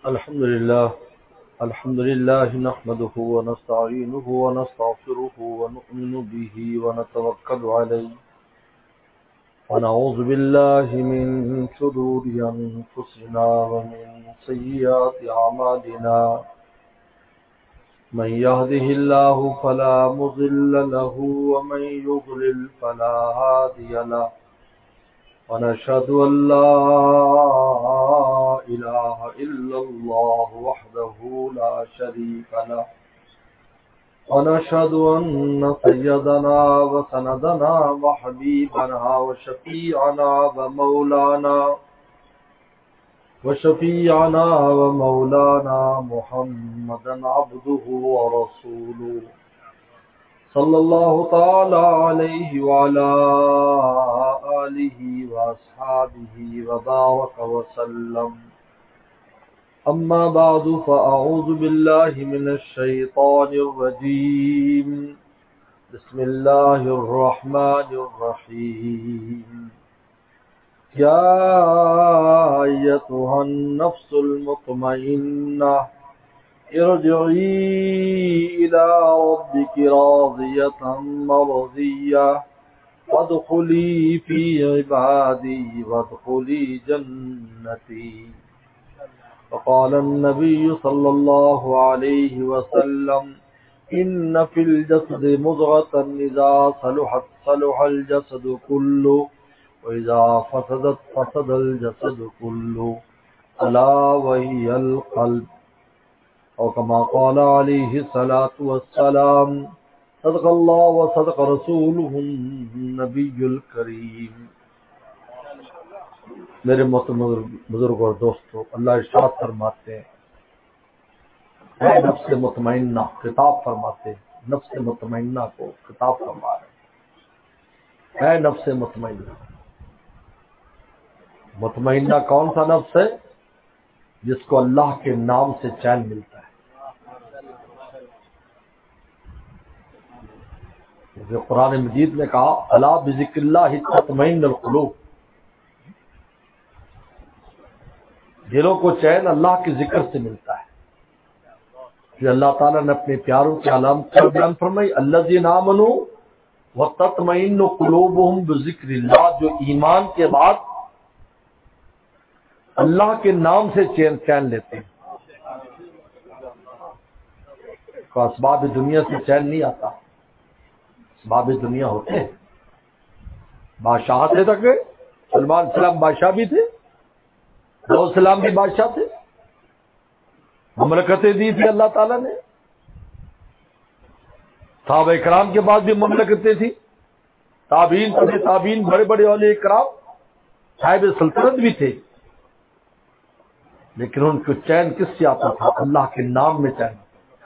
الحمد لله نحمده ونستعينه ونستغفره ونؤمن به ونتوكل عليه ونعوذ بالله من شرور أنفسنا ومن سيئات أعمالنا من يهده الله فلا مضل له ومن يضلل فلا هادي له ونشهد أن لا إله إلا الله وحده لا شريك له ونشهد أن سيدنا وسندنا وحبيبنا وشفيعنا محمدا عبده ورسوله صلى الله تعالى عليه وعلى آله وأصحابه وبارك وسلم. أما بعد فأعوذ بالله من الشيطان الرجيم. بسم الله الرحمن الرحيم. يا أيتها النفس المطمئنة ارجعي إلى ربك راضية مرضية وادخلي في عبادي وادخلي جنتي. وقال النبي صلى الله عليه وسلم إن في الجسد مضغة إذا صلحت صلح الجسد كله وإذا فسدت فسد الجسد كله ألا وهي القلب. اور كما قال عليه الصلاة والسلام صدق الله وصدق رسوله النبي الكريم. میرے محترم بزرگ اور دوستو، اللہ ارشاد فرماتے ہیں اے نفس مطمئنہ، خطاب فرماتے ہیں نفس مطمئنہ کو، خطاب فرما رہے ہیں اے نفس مطمئنہ. مطمئنہ کون سا نفس ہے؟ جس کو اللہ کے نام سے چین ملتا ہے. جو قرآن مجید نے کہا الا بذکر اللہ تطمئن القلوب، دلوں کو چین اللہ کے ذکر سے ملتا ہے. پھر اللہ تعالیٰ نے اپنے پیاروں کی علامت بیان فرمائی الذین آمنوا وتطمئن قلوبهم بذکر اللہ، جو ایمان کے بعد اللہ کے نام سے چین لیتے ہیں. تو اسباب دنیا سے چین نہیں آتا. اسباب دنیا ہوتے ہیں. بادشاہ تھے تک سلمان السلام بادشاہ بھی تھے، داؤد السلام بھی بادشاہ تھے، مملکتیں دی تھی اللہ تعالیٰ نے. صحابہ کرام کے بعد بھی مملکتیں تھی، تابعین بڑے بڑے اولیاء کرام صاحب سلطنت بھی تھے. لیکن ان کو چین کس سے آتا تھا؟ اللہ کے نام میں چین.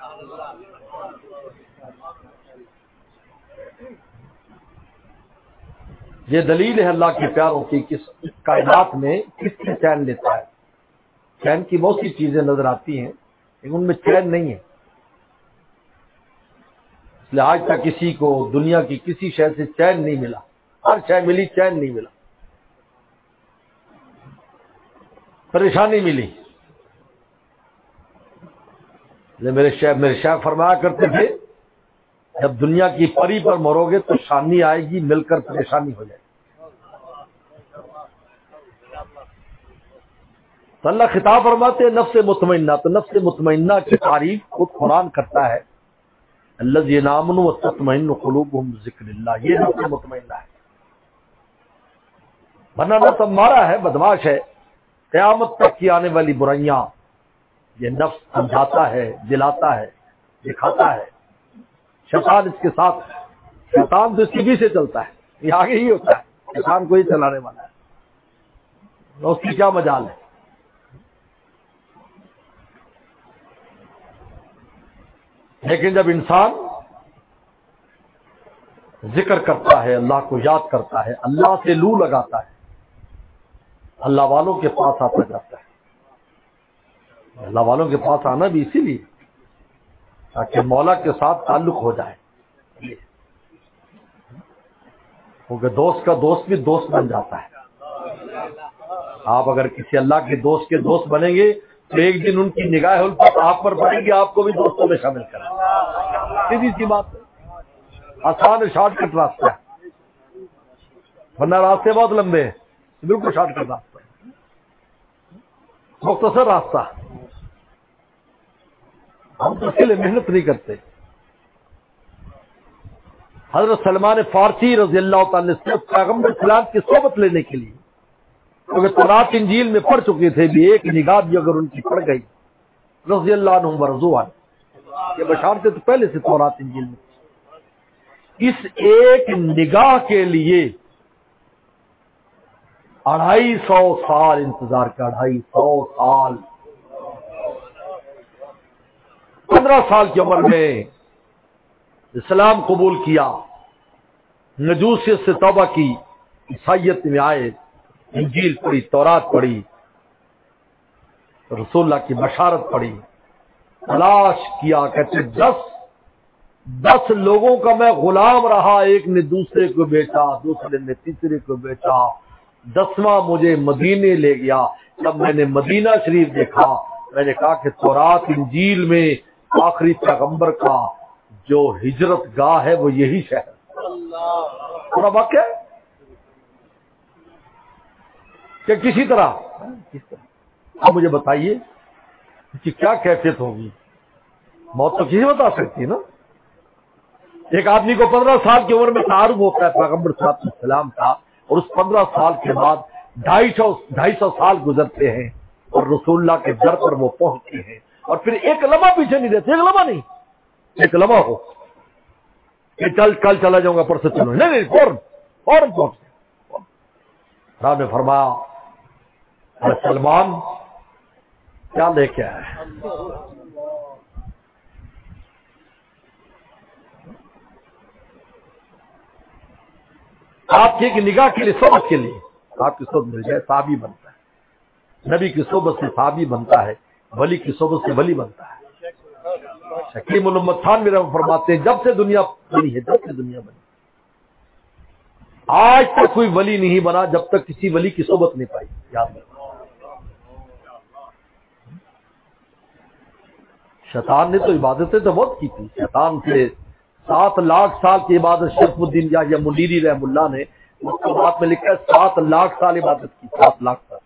یہ دلیل ہے اللہ کے پیاروں کی کس کائنات میں کس سے چین لیتا ہے. چین کی بہت سی چیزیں نظر آتی ہیں لیکن ان میں چین نہیں ہے. اس لیے آج تک کسی کو دنیا کی کسی شے سے چین نہیں ملا. ہر شے ملی، چین نہیں ملا، پریشانی ملی. میرے شیخ فرمایا کرتے تھے جب دنیا کی پری پر مرو گے تو شانی آئے گی، مل کر پریشانی ہو جائے گی. تو اللہ خطاب فرماتے ہیں نفس مطمئنہ. تو نفس مطمئنہ کی تعریف خود قرآن کرتا ہے الذین آمنوا وتطمئن قلوبهم بذکر اللہ. یہ نفس مطمئنہ ہے. ورنہ نفس ہمارا ہے، بدماش ہے. قیامت تک کی آنے والی برائیاں یہ نفس سمجھاتا ہے، دلاتا ہے، دکھاتا ہے. شیطان اس کے ساتھ ہے. شیطان تو اس کے پیچھے چلتا ہے، یہ آگے ہی ہوتا ہے. شیطان کو ہی چلانے والا ہے، اس کی کیا مجال ہے. لیکن جب انسان ذکر کرتا ہے، اللہ کو یاد کرتا ہے، اللہ سے لو لگاتا ہے، اللہ والوں کے پاس آتا جاتا ہے. اللہ والوں کے پاس آنا بھی اسی لیے تاکہ مولا کے ساتھ تعلق ہو جائے. کیونکہ دوست کا دوست بھی دوست بن جاتا ہے. آپ اگر کسی اللہ کے دوست بنیں گے تو ایک دن ان کی نگاہ الفت آپ پر پڑے گی، آپ کو بھی دوستوں میں شامل کریں، سیدھی سی بات ہے، آسان شارٹ کٹ راستہ ہے، ورنہ راستے بہت لمبے ہیں، بالکل شارٹ کٹ راستہ ہے، مختصر راستہ، ہم تو اس کے لیے محنت نہیں کرتے۔ حضرت سلمان فارسی رضی اللہ تعالی سے پیغمبر اسلام کی صحبت لینے کے لیے، کیونکہ تورات انجیل میں پڑھ چکے تھے بھی، ایک نگاہ بھی اگر ان کی پڑ گئی رضی اللہ عنہم ورضوا عنہ، یہ بشارتیں تو پہلے سے تورات انجیل میں، اس ایک نگاہ کے لیے 250 سال انتظار کا، 250 سال، 15 سال کی عمر میں اسلام قبول کیا، نجوسیت سے توبہ کی، عیسائیت میں آئے، انجیل پڑھی، تورات پڑھی، رسول اللہ کی بشارت پڑھی، تلاش کیا، کہتے 10 لوگوں کا میں غلام رہا، ایک نے دوسرے کو بیچا، دوسرے نے تیسرے کو بیچا، 10واں مجھے مدینے لے گیا۔ جب میں نے مدینہ شریف دیکھا، میں نے کہا کہ تورات انجیل میں آخری پیغمبر کا جو ہجرت گاہ ہے وہ یہی شہر، پورا واقعہ ہے کہ کسی طرح آپ مجھے بتائیے کہ کیا کیفیت ہوگی، موت تو کسی بتا سکتی ہے نا۔ ایک آدمی کو 15 سال کی عمر میں تعارف ہوتا ہے پیغمبر صلی اللہ علیہ وسلم کا، اور اس 15 سال کے بعد 250 سال گزرتے ہیں اور رسول اللہ کے در پر وہ پہنچتے ہیں، اور پھر ایک لمحہ پیچھے نہیں رہتے، ایک لمحہ نہیں، ایک لمحہ ہو کہ کل چلا جاؤں گا، پرسوں چلو، نہیں، فوراً پہنچتے۔ آپ نے فرمایا اے سلمان کیا لے کے آئے؟ آپ کی ایک نگاہ کے لیے، صحبت کے لیے، آپ کی صحبت مل جائے صحابی بنتا ہے، نبی کی صحبت سے صحابی بنتا ہے، ولی کی صحبت سے ولی بنتا ہے۔ حکیم الامت خان میرا فرماتے ہیں جب سے دنیا بنی ہے، جب سے دنیا بنی آج تک کوئی ولی نہیں بنا جب تک کسی ولی کی صحبت نہیں پائی، یاد رکھنا۔ شیطان نے تو عبادتیں تو بہت کی تھی، شیطان سے 7 لاکھ سال کی عبادت شرف الدین یا منیری رحم اللہ نے مکتوبات میں لکھا ہے، 7 لاکھ سال عبادت کی، 7 لاکھ سال،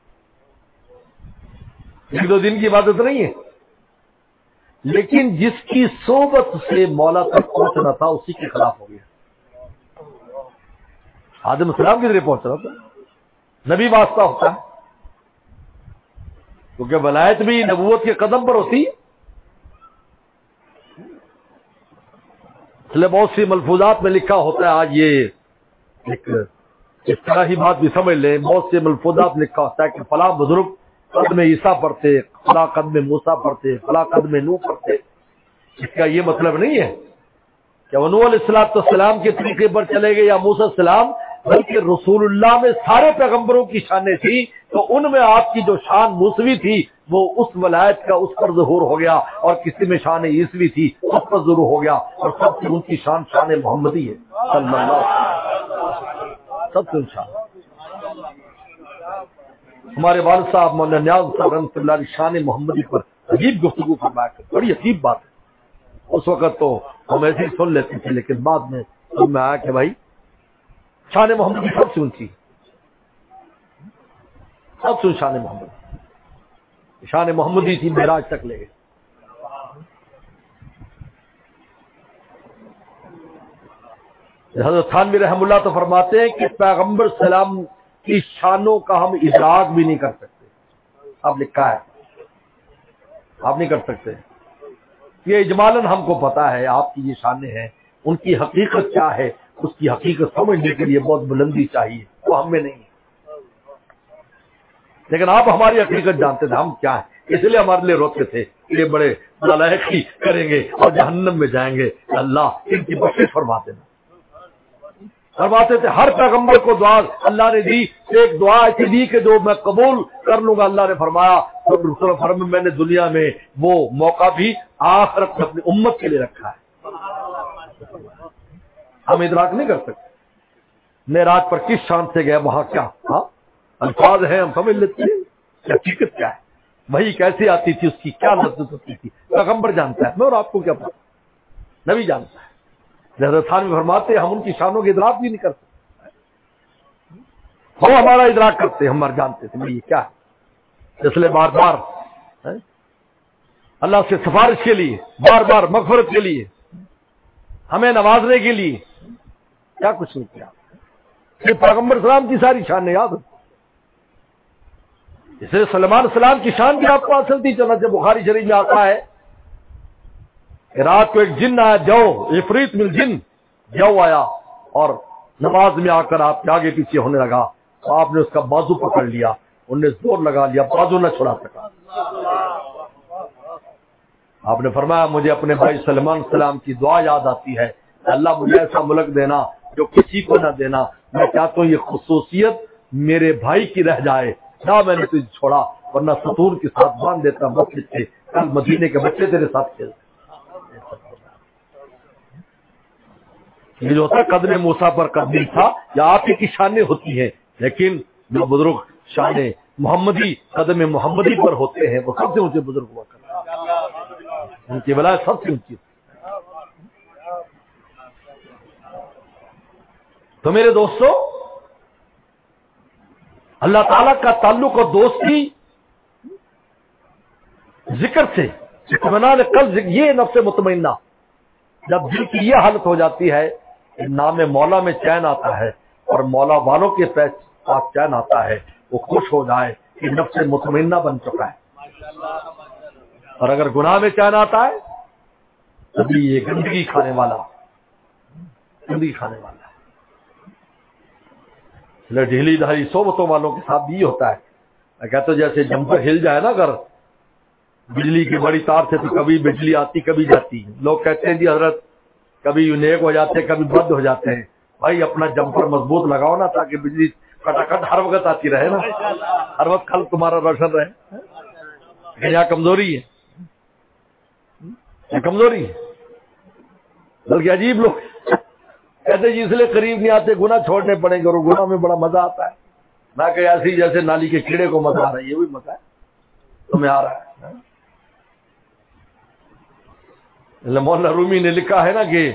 1-2 دن کی عبادت نہیں ہے، لیکن جس کی صحبت سے مولا تک پہنچنا تھا اسی کے خلاف ہو گیا۔ آدم السلام کی ذریعے پہنچ رہا تھا، نبی واسطہ ہوتا ہے، کیونکہ ولایت بھی نبوت کے قدم پر ہوتی ہے، اس لیے بہت سی ملفوظات میں لکھا ہوتا ہے، آج یہ ایک اس طرح ہی بات بھی سمجھ لیں، بہت سے ملفوظات لکھا ہوتا ہے کہ فلاں بزرگ قدم عیسیٰ پڑھتے، فلاں قدم موسیٰ پڑھتے، فلاں قدم نوح پڑھتے۔ اس کا یہ مطلب نہیں ہے کہ وہ نوح علیہ السلام کے طریقے پر چلے گئے یا موسیٰ السلام، بلکہ رسول اللہ میں سارے پیغمبروں کی شانیں تھی، تو ان میں آپ کی جو شان موسوی تھی وہ اس ولایت کا اس پر ظہور ہو گیا، اور کسی میں شان عیسوی تھی اس پر ظہور ہو گیا، اور سب سے ان کی شان محمدی ہے صلی اللہ علیہ وسلم، سب سے شان۔ ہمارے والد صاحب مولانا نیاز صاحب رحمۃ اللہ علیہ شان محمدی پر عجیب گفتگو فرمایا کرتے، بڑی عجیب بات ہے۔ اس وقت تو ہم ایسے ہی سن لیتے تھے، لیکن بعد میں سمجھ میں آیا کہ بھائی شان محمدی سب سے اونچی، سب سے شان محمدی، شان محمدی تھی، معراج تک لے گئے۔ حضرت تھانوی رحم اللہ تو فرماتے ہیں کہ پیغمبر سلام کی شانوں کا ہم ادراک بھی نہیں کر سکتے، اب لکھا ہے آپ نہیں کر سکتے، یہ اجمالاً ہم کو پتا ہے آپ کی یہ شانیں ہیں، ان کی حقیقت کیا ہے، اس کی حقیقت سمجھنے کے لیے بہت بلندی چاہیے، وہ ہم میں نہیں ہے، لیکن آپ ہماری حقیقت جانتے تھے ہم کیا ہیں، اس لیے ہمارے لیے روتے تھے، یہ بڑے نالائقی کریں گے اور جہنم میں جائیں گے، اللہ ان کی بخشش فرما دینا۔ فرماتے تھے ہر پیغمبر کو دعا اللہ نے دی، ایک دعا ایسی دی کہ جو میں قبول کر لوں گا، اللہ نے فرمایا میں نے دنیا میں وہ موقع بھی آخرت میں اپنی امت کے لیے رکھا ہے، ہم ادراک نہیں کر سکتے۔ معراج پر کس شان سے گئے، وہاں کیا الفاظ ہیں ہم سمجھ لیتے ہیں کہ حقیقت کیا ہے، وہی کیسے آتی تھی، اس کی کیا لذت ہوتی تھی، پیغمبر جانتا ہے، میں اور آپ کو کیا پتا، نبی جانتا ہے۔ حضرت تھانوی فرماتے ہیں ہم ان کی شانوں کے ادراک بھی نہیں کرتے، وہ ہمارا ادراک کرتے، ہم مر جانتے تھے یہ کیا ہے، اس لیے بار بار اللہ سے سفارش کے لیے، بار بار مغفرت کے لیے، ہمیں نوازنے کے لیے کیا کچھ نہیں کیا۔ یہ پیغمبر اسلام کی ساری شان یاد ہوتی، اس لیے سلمان السلام کی شان بھی آپ کو حاصل تھی۔ چنانچہ بخاری شریف میں آتا ہے کہ رات کو ایک جن آیا، جو عفریت من جن، جو آیا اور نماز میں آ کر آپ کے آگے پیچھے ہونے لگا، تو آپ نے اس کا بازو پکڑ لیا، انہوں نے زور لگا لیا، بازو نہ چھڑا سکا۔ آپ نے فرمایا مجھے اپنے بھائی سلمان السلام کی دعا یاد آتی ہے، اللہ مجھے ایسا ملک دینا جو کسی کو نہ دینا، میں چاہتا ہوں یہ خصوصیت میرے بھائی کی رہ جائے، نہ میں نے تجھے چھوڑا ورنہ ستور کے ساتھ باندھ دیتا مسجد سے، کل مدینے کے بچے تیرے ساتھ کھیلتے۔ یہ جو ہوتا قدر موسیٰ پر قدمی تھا، یا آپ کی شانیں ہوتی ہیں، لیکن جو بزرگ شان محمدی قدم محمدی پر ہوتے ہیں وہ سب سے اونچے بزرگ ہوا کرتے ہیں، ان کی ولایت سب سے اونچی۔ تو میرے دوستو، اللہ تعالیٰ کا تعلق اور دوستی ذکر سے اطمینان قلب، یہ نفس مطمئنہ، جب دل کی یہ حالت ہو جاتی ہے کہ نام مولا میں چین آتا ہے اور مولا والوں کے پاس چین آتا ہے، وہ خوش ہو جائے کہ نفس مطمئنہ بن چکا ہے۔ اور اگر گناہ میں چین آتا ہے تبھی یہ گندگی کھانے والا ہے۔ ڈھیلی ڈھالی صحبتوں والوں کے ساتھ بھی یہ ہوتا ہے، میں کہتا ہوں جیسے جمپر ہل جائے نا، اگر بجلی کی بڑی تار سے تو کبھی بجلی آتی کبھی جاتی، لوگ کہتے ہیں جی حضرت کبھی نیک ہو جاتے ہیں کبھی بد ہو جاتے ہیں، بھائی اپنا جمپر مضبوط لگاؤ نا، تاکہ بجلی کٹاکٹ ہر وقت آتی رہے نا، ہر وقت کل تمہارا روشن رہے۔ یہاں کمزوری ہے، کمزوری ہے، بلکہ عجیب لوگ کہتے جی اس لیے قریب نہیں آتے، گناہ چھوڑنے پڑیں گے، اور گناہ میں بڑا مزہ آتا ہے، نہ کہ ایسی جیسے نالی کے کیڑے کو مزہ آ رہا ہے، یہ بھی مزہ ہے تمہیں آ رہا ہے۔ مولانا رومی نے لکھا ہے نا کہ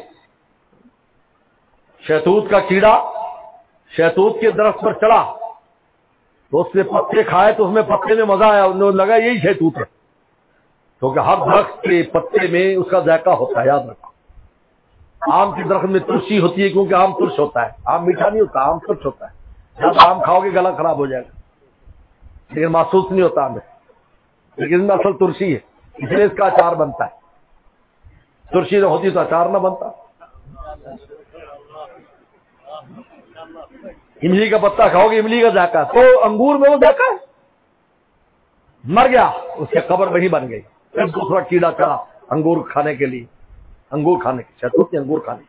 شہتوت کا کیڑا شہتوت کے درخت پر چڑھا تو اس نے پتے کھائے تو اس میں پتے میں مزہ آیا، انہوں نے لگا یہی شہتوت ہے، کیونکہ ہر درخت کے پتے میں اس کا ذائقہ ہوتا ہے، یاد رکھو۔ آم کے درخت میں ترشی ہوتی ہے کیونکہ آم ترش ہوتا ہے، آم میٹھا نہیں ہوتا، آم ترش ہوتا ہے، جب آم کھاؤ گے گلا خراب ہو جائے گا، لیکن محسوس نہیں ہوتا آم، لیکن اس میں اصل ترشی ہے، اس لیے اس کا اچار بنتا ہے، ترشی نہ ہوتی تو اچار نہ بنتا۔ املی کا پتا کھاؤ گے املی کا ذائقہ، تو انگور میں وہ ذائقہ ہے، مر گیا، اس کی قبر وہی بن گئی، پھر دوسرا کیڑا چڑھا انگور کھانے کے لیے، انگور کھانے کی شہتوت نے انگور کھانے کی،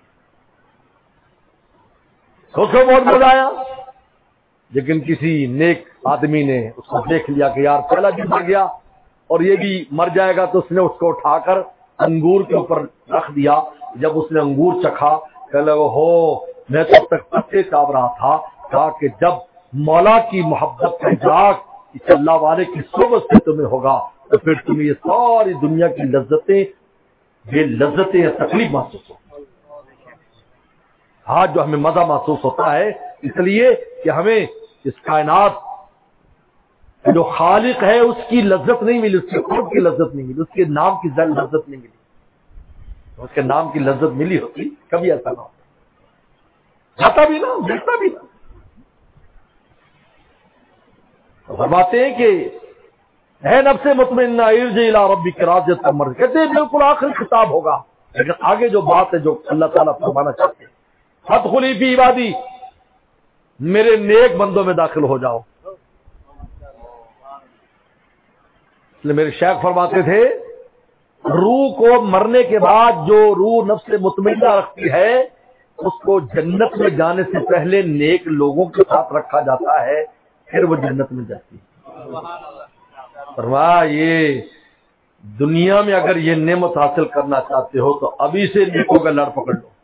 اس کو بہت مزہ آیا، لیکن کسی نیک آدمی نے اس کو دیکھ لیا کہ یار پہلا بھی مر گیا اور یہ بھی مر جائے گا، تو اس نے اس کو اٹھا کر انگور کے اوپر رکھ دیا۔ جب اس نے انگور چکھا کہ لگو ہو میں تو اب تک پتے چاپ رہا تھا، کہا کہ جب مولا کی محبت کا ادراک اس اللہ والے کی صحبت سے تمہیں ہوگا تو پھر تمہیں یہ ساری دنیا کی لذتیں بے لذتیں یا تکلیف محسوس ہو۔ آج جو ہمیں مزہ محسوس ہوتا ہے اس لیے کہ ہمیں اس کائنات جو خالق ہے اس کی لذت نہیں ملی، اس کے خود کی لذت نہیں ملی، اس کے نام کی لذت نہیں ملی، اس کے نام کی لذت ملی ہوتی کبھی ایسا نہ ہوتا، جاتا بھی نہ دیکھتا بھی نہ۔ فرماتے ہیں کہ اے نفس مطمئنہ ارجع الی ربک راضیۃ مرضیہ، کہتے ہیں بالکل آخری خطاب ہوگا، لیکن آگے جو بات ہے جو اللہ تعالیٰ فرمانا چاہتے ہیں، فادخلی فی عبادی، میرے نیک بندوں میں داخل ہو جاؤ۔ اس لیے میرے شیخ فرماتے تھے روح کو مرنے کے بعد جو روح نفس مطمئنہ رکھتی ہے اس کو جنت میں جانے سے پہلے نیک لوگوں کے ساتھ رکھا جاتا ہے، پھر وہ جنت میں جاتی ہے۔ فرمایا یہ دنیا میں اگر یہ نعمت حاصل کرنا چاہتے ہو تو ابھی سے نیکوں کا لڑ پکڑ لو،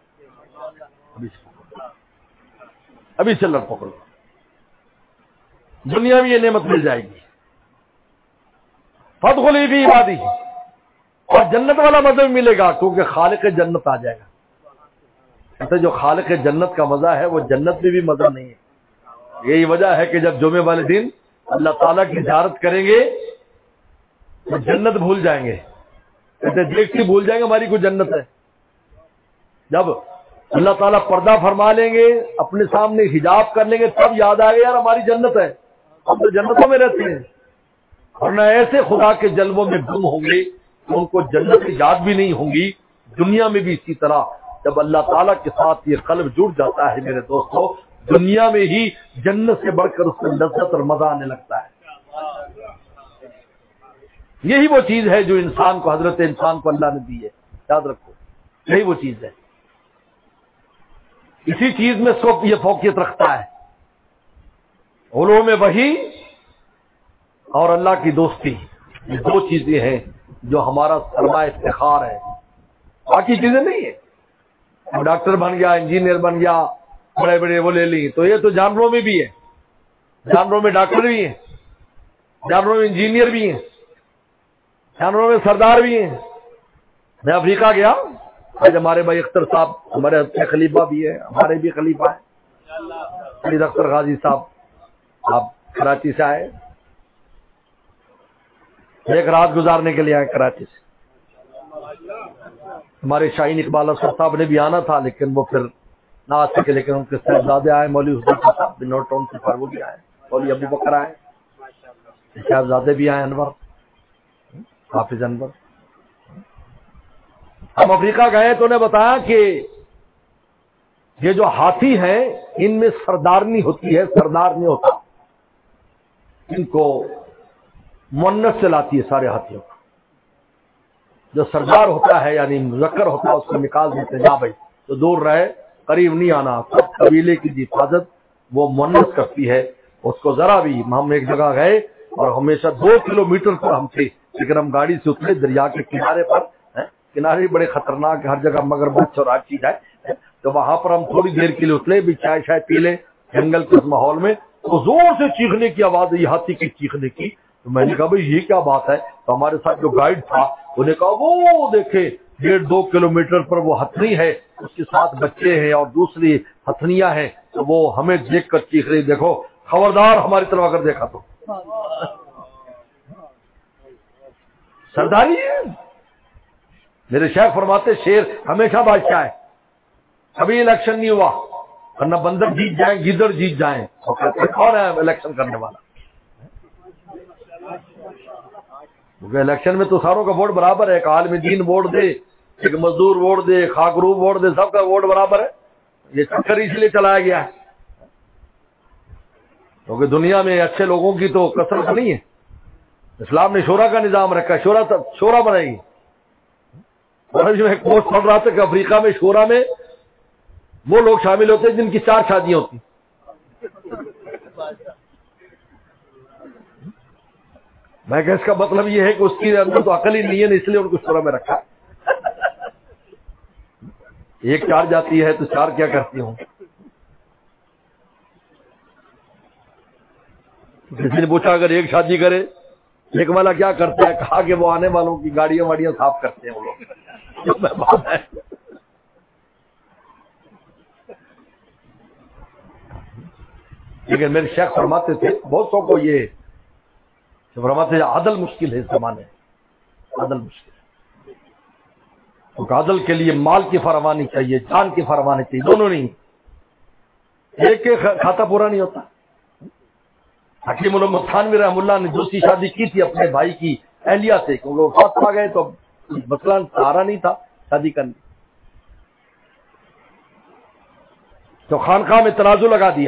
ابھی سے لڑ پکڑ لو، دنیا میں یہ نعمت مل جائے گی۔ فادخلی فی عبادی، اور جنت والا مزہ بھی ملے گا کیونکہ خالق جنت آ جائے گا۔ ایسے جو خالق جنت کا مزہ ہے وہ جنت میں بھی مزہ نہیں ہے۔ یہی وجہ ہے کہ جب جمعے والے دن اللہ تعالیٰ کی زیارت کریں گے تو جنت بھول جائیں گے، ایسے دیکھتے بھول جائیں گے ہماری کوئی جنت ہے۔ جب اللہ تعالیٰ پردہ فرما لیں گے، اپنے سامنے حجاب کر لیں گے، تب یاد آئے گا یار ہماری جنت ہے، ہم تو جنتوں میں رہتے ہیں۔ ورنہ ایسے خدا کے جلووں میں گم ہوں گے کہ ان کو جنت کی یاد بھی نہیں ہوں گی۔ دنیا میں بھی اسی طرح جب اللہ تعالیٰ کے ساتھ یہ قلب جڑ جاتا ہے میرے دوستو، دنیا میں ہی جنت سے بڑھ کر اس میں لذت اور مزہ آنے لگتا ہے۔ یہی وہ چیز ہے جو انسان کو، حضرت انسان کو اللہ نے دی ہے، یاد رکھو، یہی وہ چیز ہے۔ اسی چیز میں سب یہ فوقیت رکھتا ہے، علوم وحی اور اللہ کی دوستی، یہ دو چیزیں ہیں جو ہمارا سرمایہ افتخار ہے، باقی چیزیں نہیں ہیں۔ ڈاکٹر بن گیا، انجینئر بن گیا، بڑے بڑے وہ لے لی، تو یہ تو جانوروں میں بھی ہے، جانوروں میں ڈاکٹر بھی ہیں، جانوروں میں انجینئر بھی ہیں، جانوروں میں سردار بھی ہیں۔ میں افریقہ گیا، آج ہمارے بھائی اختر صاحب ہمارے اپنے خلیفہ بھی ہیں، ہمارے بھی خلیفہ ہیں، فرید اختر غازی صاحب، آپ کراچی سے آئے، ایک رات گزارنے کے لیے آئے کراچی سے۔ ہمارے شاہین اقبال اسد صاحب نے بھی آنا تھا لیکن وہ پھر نہ آ سکے، لیکن ان کے صاحبزادے آئے، مولوی حسین صاحب بنور ٹاؤن سے، وہ بھی آئے، مولوی ابو بکر آئے، صاحبزادے بھی آئے، انور حافظ انور۔ ہم افریقہ گئے تو انہیں بتایا کہ یہ جو ہاتھی ہیں ان میں سردارنی ہوتی ہے، سردار نہیں ہوتا، ان کو مؤنث سے لاتی ہے سارے ہاتھیوں کو۔ جو سردار ہوتا ہے یعنی مذکر ہوتا ہے اس کو نکال دیتے ہیں، جا بھائی تو دور رہے، قریب نہیں آنا۔ سب قبیلے کی حفاظت وہ مؤنث کرتی ہے اس کو ذرا بھی۔ ہم ایک جگہ گئے اور ہمیشہ 2 کلومیٹر پر ہم تھے، لیکن ہم گاڑی سے اترے دریا کے کنارے پر، کنارے بڑے خطرناک، ہر جگہ مگرمچھ اور ہر چیز ہے، تو وہاں پر ہم تھوڑی دیر کے لیے اترے بھی، چائے شائے پی لیں جنگل کے اس ماحول میں، تو زور سے چیخنے کی آواز ہے، ہاتھی کی چیخنے کی۔ تو میں نے کہا بھائی یہ کیا بات ہے؟ تو ہمارے ساتھ جو گائیڈ تھا انہوں نے کہا وہ دیکھے 1.5-2 کلومیٹر پر وہ ہتھنی ہے، اس کے ساتھ بچے ہیں اور دوسری ہتھنیاں ہیں، تو وہ ہمیں دیکھ کر چیخ رہی، دیکھو خبردار ہماری طرف اگر دیکھا تو۔ سرداری ہے۔ میرے شیخ فرماتے شیر ہمیشہ بادشاہ ہے، کبھی الیکشن نہیں ہوا، ورنہ بندر جیت جائیں، گیدڑ جیت جائیں، کون ہے الیکشن کرنے والا؟ کیونکہ الیکشن میں تو ساروں کا ووٹ برابر ہے، ایک عالم دین ووٹ دے، ایک مزدور ووٹ دے، خاکروب ووٹ دے، سب کا ووٹ برابر ہے۔ یہ چکر اس لیے چلایا گیا ہے کیونکہ دنیا میں اچھے لوگوں کی تو کثرت نہیں ہے۔ اسلام نے شورا کا نظام رکھا، شورا بنائے گی۔ اور جو ایک پوسٹ پڑھ رہا تھا کہ افریقہ میں شورا میں وہ لوگ شامل ہوتے ہیں جن کی 4 شادیاں ہوتی۔ میں کہ اس کا مطلب یہ ہے کہ اس کے اندر تو عقل ہی نہیں ہے، اس لیے ان کو شورا میں رکھا۔ ایک 4 جاتی ہے تو 4 کیا کرتی ہوں؟ کسی نے پوچھا اگر ایک شادی کرے ایک والا کیا کرتا ہے؟ کہا کہ وہ آنے والوں کی گاڑیاں واڑیاں صاف کرتے ہیں وہ لوگ، جو مہمان ہے۔ لیکن میرے شیخ فرماتے تھے بہت سو کو یہ فرماتے ہیں عدل مشکل ہے اس زمانے، عدل مشکل ہے، کیونکہ عدل کے لیے مال کی فراوانی چاہیے، جان کی فراوانی چاہیے، دونوں نہیں، ایک کھاتا پورا نہیں ہوتا۔ حکیم علامہ تھانوی رحم اللہ نے دوسری شادی کی تھی اپنے بھائی کی اہلیہ سے، کیونکہ وہ فوت پا گئے تو مسئلہ سہارا نہیں تھا شادی کرنے، تو خانقاہ میں ترازو لگا دیا،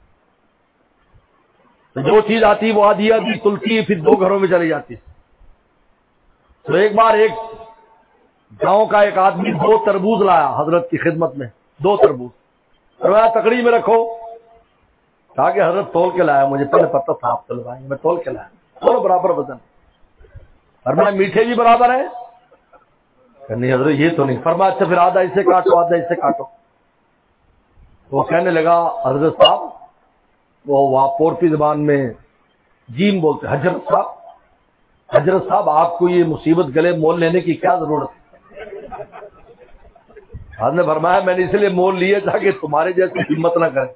جو چیز آتی وہ آدھی آدھی تلتی، پھر 2 گھروں میں چلی جاتی۔ تو ایک بار ایک گاؤں کا ایک آدمی 2 تربوز لایا حضرت کی خدمت میں، 2 تربوز، فرمایا تکڑی میں رکھو، کہا کہ حضرت تول کے لایا، مجھے پہلے پتہ تھا آپ تلوائیں گے، میں تول کے لایا، دونوں برابر وزن، فرمایا میٹھے بھی برابر ہیں؟ نہیں حضرت یہ تو نہیں، فرمایا اچھا پھر آدھا اسے کاٹو آدھا اسے کاٹو۔ وہ کہنے لگا حضرت صاحب، وہ وہاں پورتی زبان میں جیم بولتے، حضرت صاحب حضرت صاحب آپ کو یہ مصیبت گلے مول لینے کی کیا ضرورت ہے؟ حضرت نے فرمایا میں نے اس لیے مول لیے تاکہ تمہارے جیسے ہمت نہ کرے.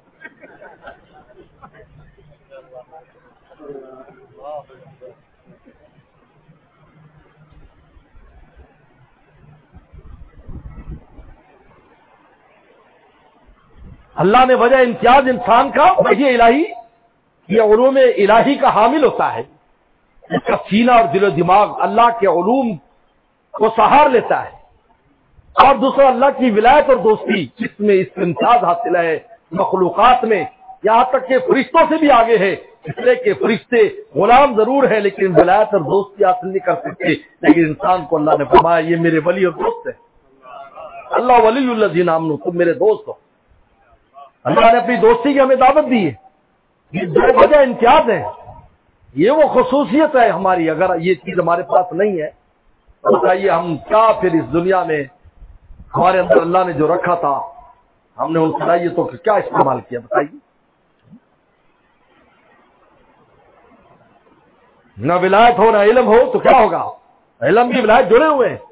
اللہ نے وجہ امتیاز انسان کا وحی الہی، یہ علوم الہی کا حامل ہوتا ہے. اس کا سینہ اور دل و دماغ اللہ کے علوم کو سہار لیتا ہے. اور دوسرا اللہ کی ولایت اور دوستی، جس میں اس امتیاز حاصل ہے مخلوقات میں، یہاں تک کہ فرشتوں سے بھی آگے ہے. اس لیے کہ فرشتے غلام ضرور ہے لیکن ولایت اور دوستی حاصل نہیں کر سکتے. لیکن انسان کو اللہ نے فرمایا یہ میرے ولی اور دوست ہے. اللہ ولی الذین آمنوا، تم میرے دوست ہو. اللہ نے اپنی دوستی کی ہمیں دعوت دی ہے. یہ دو وجہ امتیاز ہے، یہ وہ خصوصیت ہے ہماری. اگر یہ چیز ہمارے پاس نہیں ہے تو بتائیے ہم کیا پھر اس دنیا میں ہمارے اندر اللہ نے جو رکھا تھا ہم نے ان صلاحیتوں کا کیا استعمال کیا؟ بتائیے. نہ ولایت ہو نہ علم ہو تو کیا ہوگا؟ علم بھی ولایت جڑے ہوئے ہیں.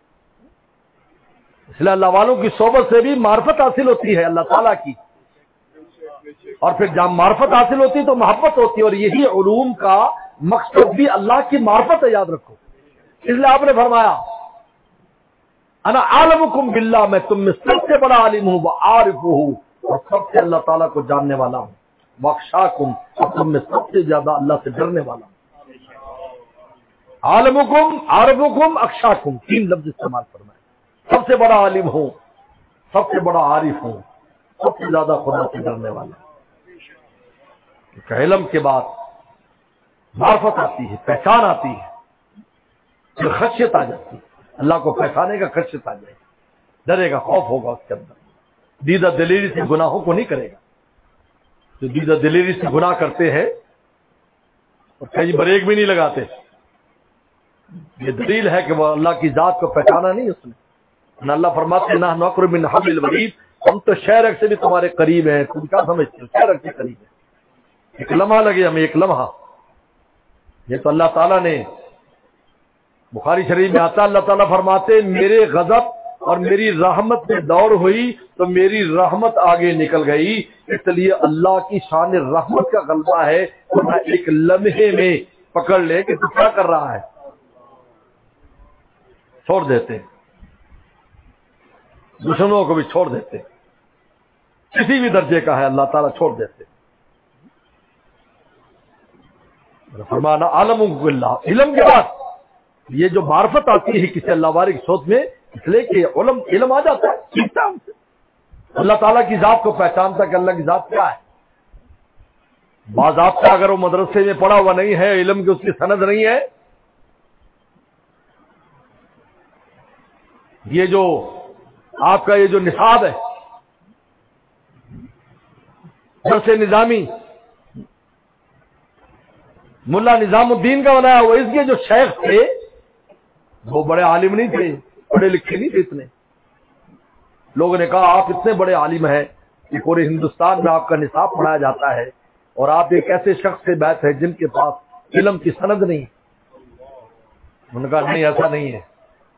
اس لیے اللہ والوں کی صحبت سے بھی معرفت حاصل ہوتی ہے اللہ تعالیٰ کی، اور پھر جب معرفت حاصل ہوتی تو محبت ہوتی ہے. اور یہی علوم کا مقصد بھی اللہ کی معرفت ہے، یاد رکھو. اس لیے آپ نے فرمایا انا عالمکم باللہ، میں تم میں سب سے بڑا عالم ہوں، وعارف ہوں، اور سب سے اللہ تعالیٰ کو جاننے والا ہوں. واخشاکم، اور تم میں سب سے زیادہ اللہ سے ڈرنے والا ہوں. عالمکم، عارفکم، اخشاکم، تین لفظ استعمال فرمائے. سب سے بڑا عالم ہوں، سب سے بڑا عارف ہوں، سب سے زیادہ خدا سے ڈرنے والا. علم کے بعد معرفت آتی ہے، پہچان آتی ہے، پھر خشیت آ جاتی ہے. اللہ کو پہچانے کا خشیت آ جائے، ڈرے گا، خوف ہوگا اس کے اندر. دیدہ دلیری سے گناہوں کو نہیں کرے گا. جو دیدہ دلیری سے گناہ کرتے ہیں اور کہیں بریک بھی نہیں لگاتے، یہ دلیل ہے کہ وہ اللہ کی ذات کو پہچانا نہیں اس نے. اللہ فرماتے ہیں نحن اقرب من حبل الورید، ہم تو شہرک سے بھی تمہارے قریب ہیں. تم کیا سمجھتے ہو؟ شہرک کے قریب ہے. ایک لمحہ لگے ہمیں، ایک لمحہ. یہ تو اللہ تعالیٰ نے بخاری شریف میں آتا، اللہ تعالیٰ فرماتے میرے غضب اور میری رحمت میں دور ہوئی تو میری رحمت آگے نکل گئی. اس لیے اللہ کی شان رحمت کا غلبہ ہے. ورنہ ایک لمحے میں پکڑ لے کہ تو کیا کر رہا ہے، چھوڑ دیتے. دشمنوں کو بھی چھوڑ دیتے، کسی بھی درجے کا ہے اللہ تعالیٰ چھوڑ دیتے. فرمانا عالم باللہ، علم کے بعد یہ جو معرفت آتی ہے کسی اللہ والے کی سوچ میں، اس لیے کہ علم آ جاتا ہے، سیکھتا ہے ان سے. اللہ تعالیٰ کی ذات کو پہچانتا کہ اللہ کی ذات کیا ہے. باضابطہ اگر وہ مدرسے میں پڑھا ہوا نہیں ہے، علم کی اس کی سند نہیں ہے، یہ جو آپ کا یہ جو نصاب ہے درس نظامی ملا نظام الدین کا بنایا ہوا، اس کے جو شیخ تھے وہ بڑے عالم نہیں تھے، پڑھے لکھے نہیں تھے اتنے. لوگوں نے کہا آپ اتنے بڑے عالم ہیں کہ پورے ہندوستان میں آپ کا نصاب پڑھایا جاتا ہے اور آپ ایک ایسے شخص سے بیعت ہے جن کے پاس علم کی سند نہیں. انہوں نے کہا نہیں، ایسا نہیں ہے.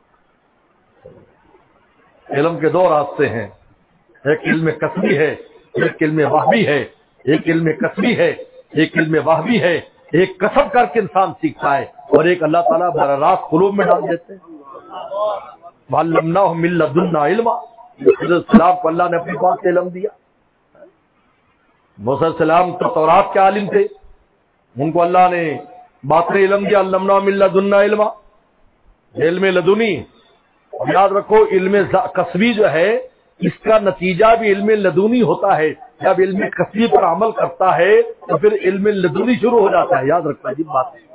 علم کے دو راستے ہیں، ایک علم کسبی ہے، ایک علم وہبی ہے. ایک علم کسبی ہے، ایک علم وہبی ہے. ایک کسب کر کے انسان سیکھتا ہے اور ایک اللہ تعالیٰ براہ راست قلوب میں ڈال دیتے ہیں. وَعَلَّمْنَاهُ مِن لَّدُنَّا عِلْمًا، حضرت السلام کو اللہ نے اپنی بات سے علم دیا. موسیٰ علیہ السلام تو تورات کے عالم تھے، ان کو اللہ نے باطن علم دیا. عَلَّمْنَاهُ مِن لَّدُنَّا عِلْمًا، علم لدنی. اور یاد رکھو علم کسبی جو ہے اس کا نتیجہ بھی علم لدنی ہوتا ہے. جب علم کسبی پر عمل کرتا ہے تو پھر علم لدنی شروع ہو جاتا ہے. یاد رکھنا جی بات ہے،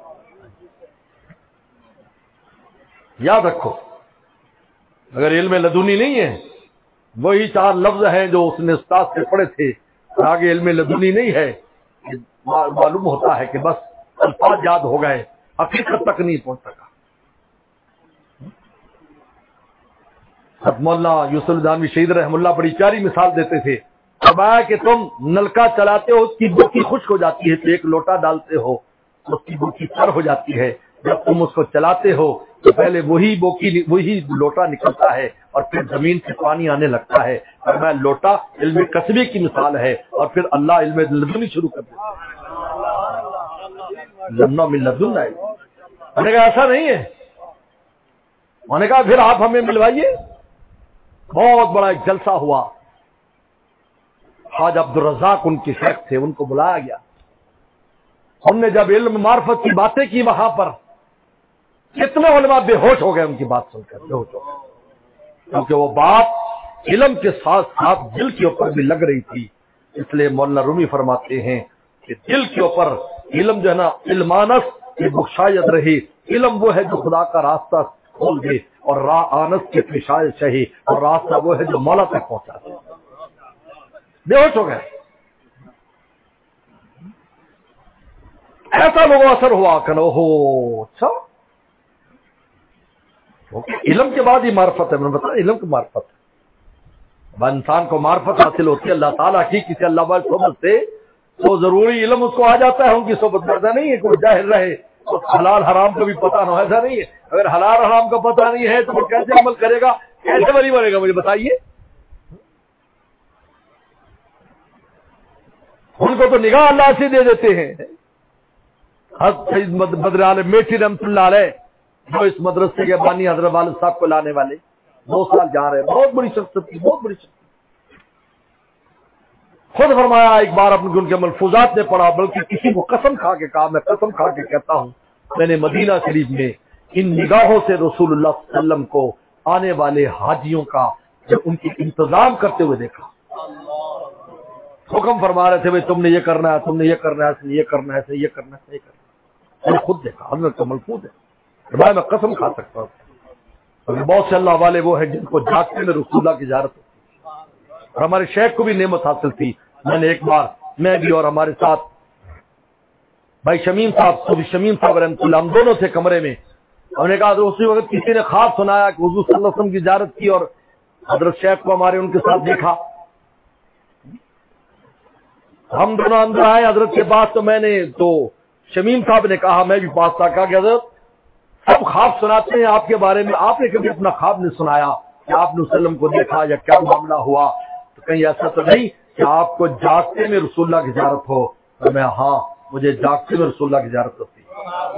یاد رکھو. اگر علم لدنی نہیں ہے، وہی چار لفظ ہیں جو اس نے استاد سے پڑھے تھے، اور آگے علم لدنی نہیں ہے، معلوم ہوتا ہے کہ بس الفاظ یاد ہو گئے، حقیقت تک نہیں پہنچ سکا. مولانا یوسف دانوی شہید رحم اللہ بڑی پیاری مثال دیتے تھے. فرمایا کہ تم نلکا چلاتے ہو، اس کی بوکی خشک ہو جاتی ہے تو ایک لوٹا ڈالتے ہو، اس کی بوکی تر ہو جاتی ہے. جب تم اس کو چلاتے ہو تو پہلے وہی لوٹا نکلتا ہے اور پھر زمین سے پانی آنے لگتا ہے، اور میں لوٹا علم کسبی کی مثال ہے، اور پھر اللہ علم لدنی شروع کر دیتا ہے۔ لمنا من لدن ہے، انہوں نے کہا ایسا نہیں ہے، انہوں نے کہا پھر آپ ہمیں ملوائیے۔ بہت بڑا ایک جلسہ ہوا، خواجہ عبدالرزاق ان کے شیخ تھے، ان کو بلایا گیا۔ ہم نے جب علم معرفت کی باتیں کی وہاں پر، کتنے علماء بے ہوش ہو گئے ان کی بات سن کر، بے ہوش ہو گئے، کیونکہ وہ بات علم کے ساتھ ساتھ دل کے اوپر بھی لگ رہی تھی۔ اس لیے مولانا رومی فرماتے ہیں کہ دل کے اوپر علم جو ہے نا، علمانس کی بخشایت رہی، علم وہ ہے جو خدا کا راستہ کھول دے، اور راہ آنس کی پیشائش شہی، اور راستہ وہ ہے جو مولا تک پہنچا دے۔ بے ہوش ہو گئے، ایسا لوگوں اثر ہوا کہ ہو اچھا علم کے بعد ہی معرفت ہے۔ میں نے بتایا علم کی معرفت ہے، اب انسان کو معرفت حاصل ہوتی ہے اللہ تعالیٰ کی کسی اللہ والے صحبت سے، تو ضروری علم اس کو آ جاتا ہے ان کی صحبت میں۔ ایسا نہیں ہے کوئی جاہل رہے تو حلال حرام کا بھی پتہ نہ ہو، ایسا نہیں ہے۔ اگر حلال حرام کا پتہ نہیں ہے تو وہ کیسے عمل کرے گا، کیسے ولی بنے گا، مجھے بتائیے۔ ان کو تو نگاہ اللہ سے دے دیتے ہیں۔ حضرت سید بدر عالم میٹھی رحمۃ اللہ علیہ، جو اس مدرسے کے بانی حضرت والد صاحب کو لانے والے، 2 سال جا رہے ہیں، بہت بڑی شخصیت تھی، بہت بڑی شخصیت۔ خود فرمایا ایک بار اپنے ان کے ملفوظات نے پڑھا، بلکہ کسی کو قسم کھا کے کہا، میں قسم کھا کے کہتا ہوں، میں نے مدینہ شریف میں ان نگاہوں سے رسول اللہ صلی اللہ علیہ وسلم کو آنے والے حاجیوں کا جب ان کی انتظام کرتے ہوئے دیکھا، حکم فرما رہے تھے بھائی تم نے یہ کرنا ہے، تم نے یہ کرنا ہے، ایسے یہ کرنا ہے، ایسے یہ کرنا ہے، یہ کرنا ہے۔ میں نے خود دیکھا، حضرت کا ملفوظ ہے، میں قسم کھا سکتا ہوں۔ بہت سے اللہ والے وہ ہیں جن کو جاگتے میں رسول اللہ کی زیارت ہوتی ہے، اور ہمارے شیخ کو بھی نعمت حاصل تھی۔ میں نے ایک بار، میں بھی اور ہمارے ساتھ بھائی شمیم صاحب، صوفی شمیم صاحب رحمۃ اللہ، ہم دونوں تھے کمرے میں۔ ہم نے کہا تو اسی وقت کسی نے خواب سنایا کہ حضور صلی اللہ علیہ وسلم کی زیارت کی، اور حضرت شیخ کو ہمارے ان کے ساتھ دیکھا۔ ہم دونوں اندر آئے حضرت کے پاس، تو میں نے تو شمیم صاحب نے کہا، میں بھی پاس تھا، کہا کہ حضرت سب خواب سناتے ہیں آپ کے بارے میں، آپ نے کبھی اپنا خواب نہیں سنایا کہ آپ نے وسلم کو دیکھا یا کیا معاملہ ہوا؟ تو کہیں ایسا تو نہیں کہ آپ کو جاگتے میں رسول اللہ کی زیارت ہو؟ تو میں ہاں، مجھے جاگتے میں رسول اللہ کی زیارت ہوتی ہے۔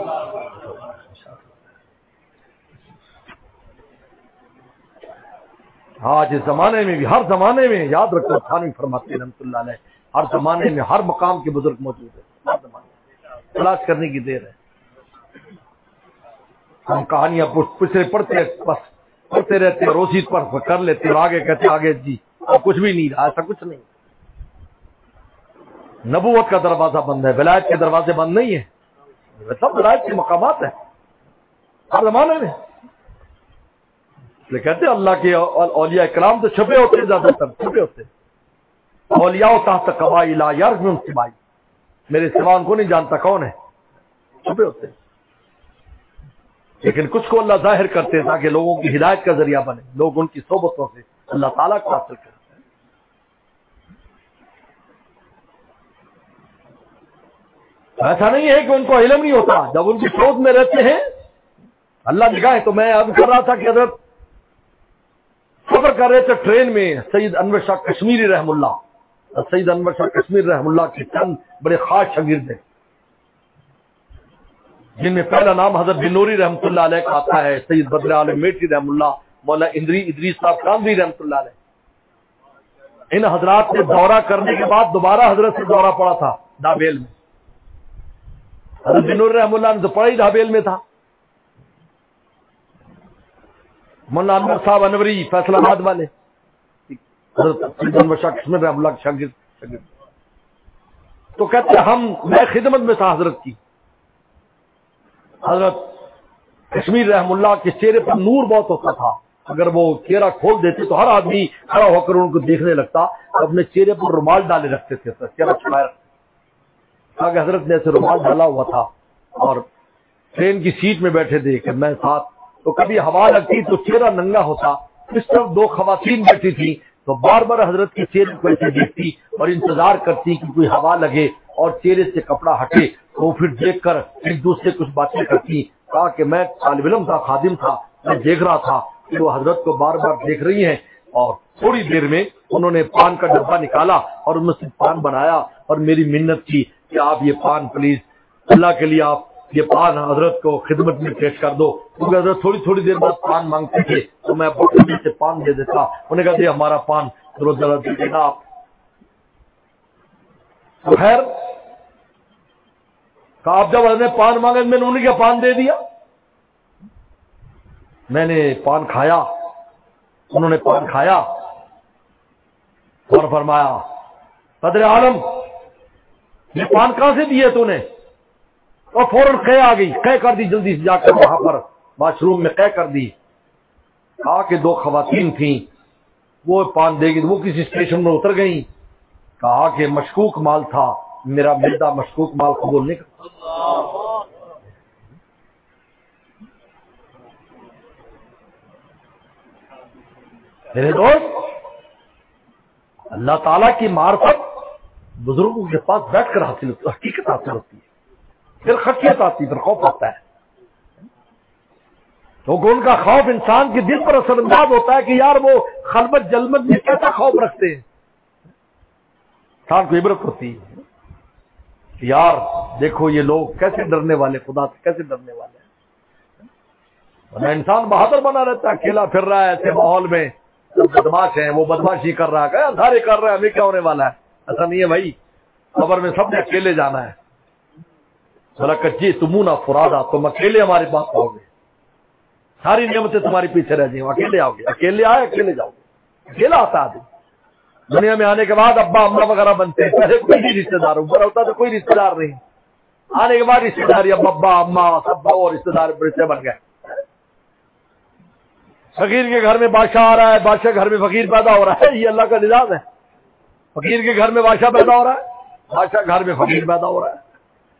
آج اس زمانے میں بھی، ہر زمانے میں، یاد رکھو تھانوی فرماتے ہیں رحمۃ اللہ علیہ، ہر زمانے میں ہر مقام کے بزرگ موجود ہیں، ہر زمانے میں، تلاش کرنے کی دیر ہے۔ ہم کہانیاں پڑھتے رہتے ہیں، روزی پر کر لیتے اور آگے کہتے آگے جی اب کچھ بھی نہیں رہا، ایسا کچھ نہیں۔ نبوت کا دروازہ بند ہے، ولایت کے دروازے بند نہیں ہیں، سب ولایت کے مقامات ہیں ہر زمانے میں۔ کہتے ہیں اللہ کے اولیاء کرام تو چھپے ہوتے ہیں، زیادہ تر چھپے ہوتے ہیں۔ اولیاء تحت قبائل لا یرجون سوائی، میرے سوا ان کو نہیں جانتا کون ہے، چھپے ہوتے ہیں۔ لیکن کچھ کو اللہ ظاہر کرتے ہیں تاکہ لوگوں کی ہدایت کا ذریعہ بنے، لوگ ان کی صحبتوں سے اللہ تعالیٰ کو حاصل کرتے ہیں۔ ایسا نہیں ہے کہ ان کو علم نہیں ہوتا، جب ان کی سوچ میں رہتے ہیں اللہ نگاہ۔ تو میں عرض کر رہا تھا کہ حضرت سفر کر رہے تھے ٹرین میں، سید انور شاہ کشمیری رحم اللہ، سید انور شاہ کشمیری رحم اللہ کے چند بڑے خاص شاگرد ہیں، جن میں پہلا نام حضرت بنوری رحمۃ اللہ علیہ کا آتا ہے، سید بدر عالم میٹھی رحم اللہ، مولانا ادریس صاحب کاندھی رحمۃ اللہ علیہ۔ ان حضرات نے دورہ کرنے کے بعد دوبارہ حضرت سے دورہ پڑا تھا دابیل میں۔ حضرت بنوری رحم اللہ نے تو پڑا ہی دابیل میں تھا۔ مولانا انور صاحب انوری فیصل آباد والے، حضرت سید انور شاہ کشمیر رحم اللہ کے شاگرد، تو کہتے میں خدمت میں تھا حضرت کی۔ حضرت کشمیر رحم اللہ کے چہرے پر نور بہت ہوتا تھا، اگر وہ چہرہ کھول دیتے تو ہر آدمی کھڑا ہو کر ان کو دیکھنے لگتا، اپنے چہرے پر رومال ڈالے رکھتے تھے، چہرہ چھپائے رکھتے تھے۔ کہ حضرت نے ایسے رومال ڈالا ہوا تھا اور ٹرین کی سیٹ میں بیٹھے تھے کہ میں ساتھ، تو کبھی ہوا لگتی تو چہرہ ننگا ہوتا، اس طرف 2 خواتین بیٹھی تھی تو بار بار حضرت کے چہرے کو ایسے دیکھتی اور انتظار کرتی کہ کوئی ہوا لگے اور چہرے سے کپڑا ہٹے، تو پھر دیکھ کر ایک دوسرے کچھ باتیں کرتی۔ کہا کہ میں طالب علم تھا، خادم تھا، میں دیکھ رہا تھا کہ وہ حضرت کو بار بار دیکھ رہی ہیں، اور تھوڑی دیر میں انہوں نے پان کا ڈبہ نکالا اور ان میں سے پان بنایا اور میری منت کی کہ آپ یہ پان پلیز اللہ کے لیے آپ یہ پان حضرت کو خدمت میں پیش کر دو، کیونکہ حضرت تھوڑی تھوڑی دیر بعد پان مانگتے تھے تو میں بکری سے پان دے دیتا، انہوں نے کہا یہ ہمارا پان روز دے دینا آپ۔ تو خیر کہا آپ جب حضرت نے پان مانگا میں نے انہیں کیا پان دے دیا، میں نے پان کھایا، انہوں نے پان کھایا اور فرمایا صدر عالم یہ پان کہاں سے دیے تو نے، اور فوراً قے آ گئی، قے کر دی جلدی سے جا کر وہاں پر واش روم میں قے کر دی۔ کہا کہ دو خواتین تھیں وہ پان دے گی، وہ کسی اسٹیشن میں اتر گئیں، کہا کہ مشکوک مال تھا، میرا معدہ مشکوک مال قبول نہیں کرتا۔ میرے دوست اللہ تعالیٰ کی معرفت بزرگوں کے پاس بیٹھ کر حاصل ہوتی ہے، حقیقت حاصل ہوتی ہے، پھر خشیت آتی ہے، پھر خوف آتا ہے، کیونکہ ان کا خوف انسان کے دل پر اثر انداز ہوتا ہے کہ یار وہ خلوت جلمت میں کیسا خوف رکھتے ہیں، انسان کو عبرت ہوتی ہے کہ یار دیکھو یہ لوگ کیسے ڈرنے والے، خدا سے کیسے ڈرنے والے ہیں، ورنہ انسان بہادر بنا رہتا ہے، اکیلا پھر رہا ہے ایسے ماحول میں، سب بدماش ہیں، وہ بدماشی کر رہا ہے، اندھارے کر رہا ہے، ہمیں کیا ہونے والا ہے، ایسا نہیں ہے بھائی، خبر میں سب نے اکیلے جانا ہے، بولا کچی تمونا فرادا، تم اکیلے ہمارے پاس آؤ گے، ساری نعمتیں تمہاری پیچھے رہ جائیں، اکیلے آؤ گے، اکیلے آئے اکیلے جاؤ گے، اکیلا آتا آدمی دنیا میں آنے کے بعد ابا اما وغیرہ بنتے ہیں، پہلے کوئی نہیں رشتے دار، اوپر ہوتا تو کوئی رشتے دار نہیں، آنے کے بعد رشتے داری، اب ابا اما سب اور رشتے دار رشتے بن گئے۔ فقیر کے گھر میں بادشاہ آ رہا ہے، بادشاہ کے گھر میں فقیر پیدا ہو رہا ہے، یہ اللہ کا نظام ہے، فقیر کے گھر میں بادشاہ پیدا ہو رہا ہے، بادشاہ کے گھر میں فقیر پیدا ہو رہا ہے۔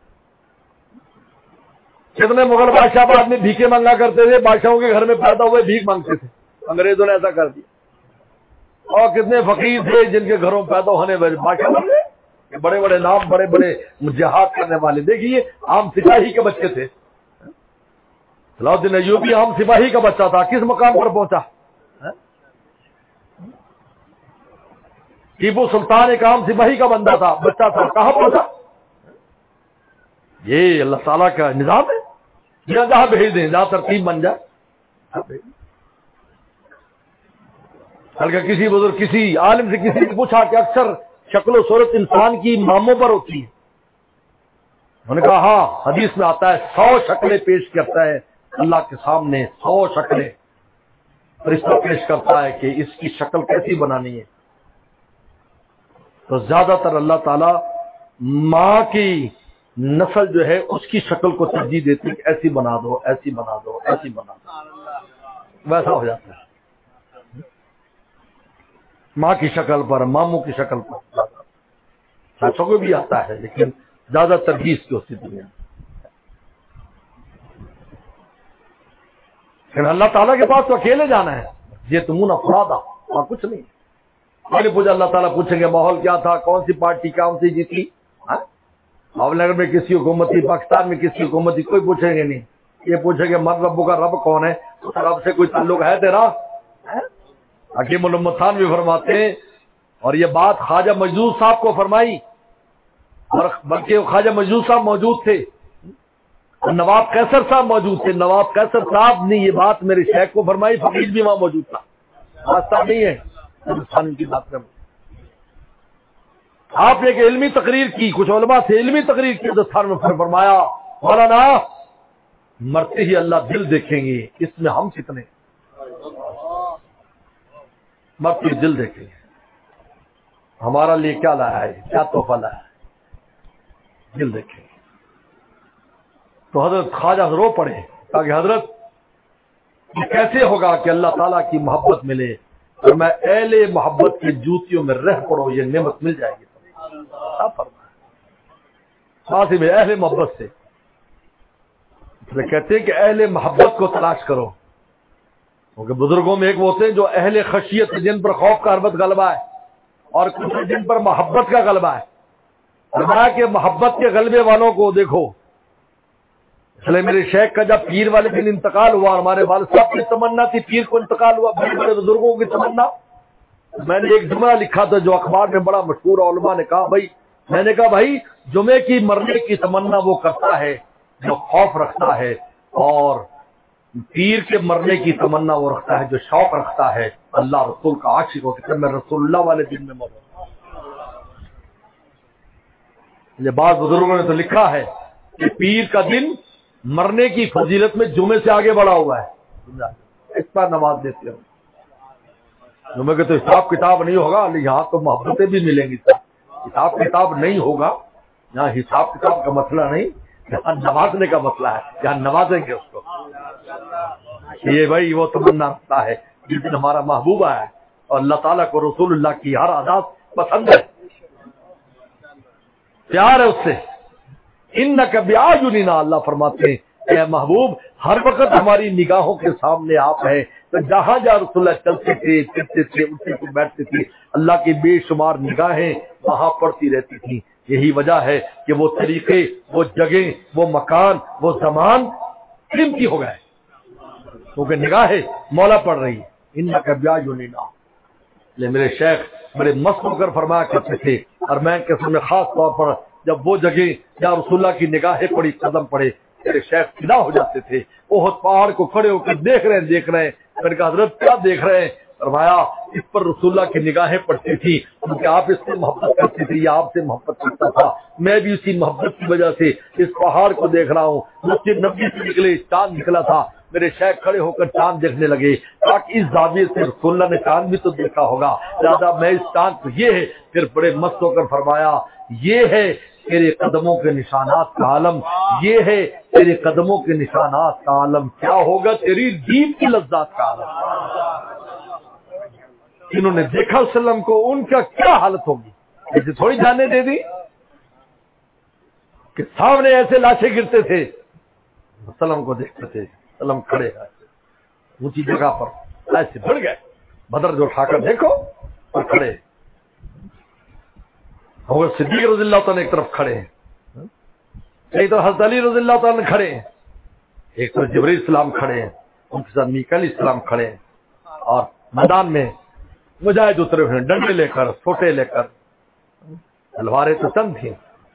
کتنے مغل بادشاہ بعد میں بھیکے مانگا کرتے تھے، بادشاہوں کے گھر میں پیدا ہوئے بھیک مانگتے تھے، انگریزوں نے ایسا کر دیا، اور کتنے فقیر تھے جن کے گھروں پیدا ہونے والے بادشاہ بن گئے، بڑے بڑے نام، بڑے بڑے جہاد کرنے والے، دیکھیے عام سپاہی کے بچے تھے، صلاح الدین ایوبی عام سپاہی کا بچہ تھا، کس مقام پر پہنچا؟ ٹیپو سلطان ایک عام سپاہی کا بندہ تھا، بچہ تھا، کہاں پہنچا؟ یہ اللہ تعالیٰ کا نظام ہے، جہاں بھیج دیں، جہاں ترتیب بن جائے۔ بلکہ کسی بزرگ کسی عالم سے کسی نے پوچھا کہ اکثر شکل و صورت انسان کی ماموں پر ہوتی ہے، انہوں نے کہا ہاں حدیث میں آتا ہے 100 شکلیں پیش کرتا ہے اللہ کے سامنے، 100 شکلیں فرشتہ پیش کرتا ہے کہ اس کی شکل کیسی بنانی ہے، تو زیادہ تر اللہ تعالیٰ ماں کی نسل جو ہے اس کی شکل کو ترجیح دیتی کہ ایسی بنا دو، ایسی بنا دو، ایسی بنا دو، ویسا ہو جاتا ہے، ماں کی شکل پر، ماموں کی شکل پر، بچوں کو بھی آتا ہے لیکن زیادہ ترجیح کی ہوتی دنیا، لیکن اللہ تعالیٰ کے پاس تو اکیلے جانا ہے، یہ تمون افرادا اور کچھ نہیں۔ میں نے پوچھا، اللہ تعالیٰ پوچھیں گے ماحول کیا تھا، کون سی پارٹی کون سی جیتی، نگر میں کسی حکومت تھی، پاکستان میں کسی حکومت تھی، کوئی پوچھیں گے نہیں، یہ پوچھیں گے من ربو کا رب کون ہے، اس رب سے کوئی تعلق ہے تیرا؟ حکیم علامہ خان بھی فرماتے ہیں، اور یہ بات خواجہ مجدود صاحب کو فرمائی، اور بلکہ خواجہ مجدود صاحب موجود تھے اور نواب قیصر صاحب موجود تھے، نواب قیصر صاحب نے یہ بات میرے شیخ کو فرمائی، فقیر بھی وہاں موجود تھا، راستہ نہیں ہے کی بات کریں۔ آپ نے ایک علمی تقریر کی، کچھ علماء سے علمی تقریر کی، ہندوستان میں فرمایا مولانا مرتے ہی اللہ دل دیکھیں گے، اس میں ہم کتنے، مرتے ہی دل دیکھیں گے ہمارا لیے کیا لایا ہے، کیا تحفہ لایا ہے، دل دیکھیں گے۔ تو حضرت خواجہ رو پڑے کہ حضرت یہ کیسے ہوگا کہ اللہ تعالیٰ کی محبت ملے اور میں اہل محبت کی جوتیوں میں رہ پڑوں، یہ نعمت مل جائے گی۔ خاصی میں اہل محبت سے کہتے ہیں کہ اہل محبت کو تلاش کرو، کیونکہ بزرگوں میں ایک وہ ہوتے ہیں جو اہل خشیت، جن پر خوف کا حربت غلبہ ہے، اور کچھ جن پر محبت کا غلبہ ہے۔ فرمایا کہ محبت کے غلبے والوں کو دیکھو، اس لیے میرے شیخ کا جب پیر والے دن انتقال ہوا، ہمارے والد صاحب کی تمنا تھی پیر کو انتقال ہوا، بڑے بڑے بزرگوں کی تمنا. میں نے ایک جملہ لکھا تھا جو اخبار میں بڑا مشہور، علماء نے کہا بھائی، میں نے کہا بھائی جمعے کی مرنے کی تمنا وہ کرتا ہے جو خوف رکھتا ہے، اور پیر کے مرنے کی تمنا وہ رکھتا ہے جو شوق رکھتا ہے اللہ رسول کا عاشق ہو کہ میں رسول اللہ والے دن میں مروں. یہ بعض بزرگوں نے تو لکھا ہے کہ پیر کا دن مرنے کی فضیلت میں جمعے سے آگے بڑھا ہوا ہے، اس پر نماز دیتے ہو. جمعے کے تو حساب کتاب نہیں ہوگا، یہاں تو محبتیں بھی ملیں گی. حساب کتاب نہیں ہوگا یہاں، حساب کتاب کا مسئلہ نہیں، یہاں نوازنے کا مسئلہ ہے، یہاں نوازیں گے اس کو. یہ بھائی وہ تمنا رکھتا ہے جس دن ہمارا محبوب آیا ہے اور اللہ تعالیٰ کو رسول اللہ کی ہر عادات پسند ہے، پیار ہے اس سے. انک بیاعیننا، اللہ فرماتے ہیں اے محبوب ہر وقت ہماری نگاہوں کے سامنے آپ ہے. تو جہاں جہاں رسول اللہ چلتے تھے، پھرتے تھے، اٹھتے تھے، بیٹھتے تھے، اللہ کی بے شمار نگاہیں وہاں پڑتی رہتی تھیں. یہی وجہ ہے کہ وہ طریقے، وہ جگہ، وہ مکان، وہ زمان قیمتی ہو گئے کیونکہ نگاہیں مولا پڑ رہی ہے. انک بیاعیننا. لے میرے شیخ بڑے مست ہو کر فرمایا کرتے تھے، اور میں قسم میں خاص طور پر جب وہ جگہ جہاں رسول اللہ کی نگاہیں پڑی، قدم پڑے، میرے شیخ فدا ہو جاتے تھے. احد پہاڑ کو کھڑے ہو کر دیکھ رہے ہیں. میں نے کہا حضرت کیا دیکھ رہے ہیں؟ فرمایا اس پر رسول اللہ کی نگاہیں پڑتی تھی کیونکہ آپ اس سے محبت کرتی تھی یا آپ سے محبت کرتا تھا. میں بھی اسی محبت کی وجہ سے اس پہاڑ کو دیکھ رہا ہوں. مسجد نبوی سے نکلے چاند نکلا تھا، میرے شیخ کھڑے ہو کر چاند دیکھنے لگے. تاکہ اس زاویے سے رسول اللہ نے چاند بھی تو دیکھا ہوگا، لہٰذا میں اس چاند کو یہ ہے. پھر بڑے مست ہو کر فرمایا یہ ہے تیرے قدموں کے نشانات کا عالم، یہ ہے تیرے قدموں کے نشانات کا عالم. کیا ہوگا تیری دید کی لذات کا عالم. انہوں نے دیکھا وسلم کو، ان کا کیا حالت ہوگی؟ ایسے تھوڑی جانے دے دی کہ سامنے ایسے لاشیں گرتے تھے، وسلم کو دیکھتے تھے. وسلم کھڑے اونچی جگہ پر ایسے بڑھ گئے، بدر جو اٹھا کر دیکھو اور کھڑے. اور صدیق رضی اللہ تعالیٰ ایک طرف کھڑے ہیں، ایک طرف حضرت علی رضی اللہ تعالیٰ کھڑے ہیں، ایک طرف جبرائیل السلام کھڑے ہیں، ان کے ساتھ میکائیل السلام کھڑے ہیں. اور میدان میں مجاہد اترے ہوئے ہیں، ڈنڈے لے کر، چھوٹے لے کر، تلواریں تو چند تھیں.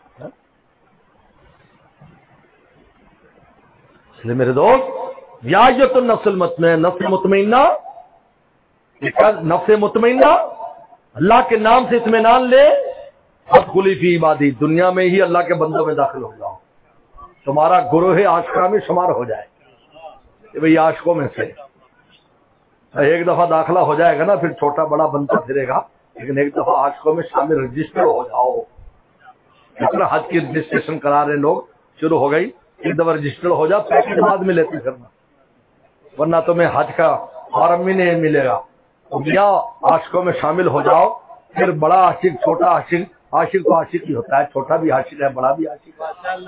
اس لیے میرے دوست یایت النفس المطمئنہ، نفس مطمئنہ، نفس مطمئنہ اللہ کے نام سے اطمینان لے. ادخلی فی عبادی، دنیا میں ہی اللہ کے بندوں میں داخل ہو جاؤ، تمہارا گروہ عاشقاں میں شمار ہو جائے کہ بھئی عاشقوں میں سے. ایک دفعہ داخلہ ہو جائے گا نا پھر چھوٹا بڑا بنتا پھرے گا، لیکن ایک دفعہ عاشقوں میں شامل رجسٹر ہو جاؤ. اتنا حج کی رجسٹریشن کرا رہے لوگ، شروع ہو گئی. ایک دفعہ رجسٹر ہو جاؤ، پیکج بعد میں لیتے کرنا، ورنہ تمہیں حج کا فارم بھی نہیں ملے گا. یا عاشقوں میں شامل ہو جاؤ، پھر بڑا عاشق، چھوٹا عاشق. عاشق تو عاشق ہی ہوتا ہے، چھوٹا بھی عاشق ہے، بڑا بھی عاشق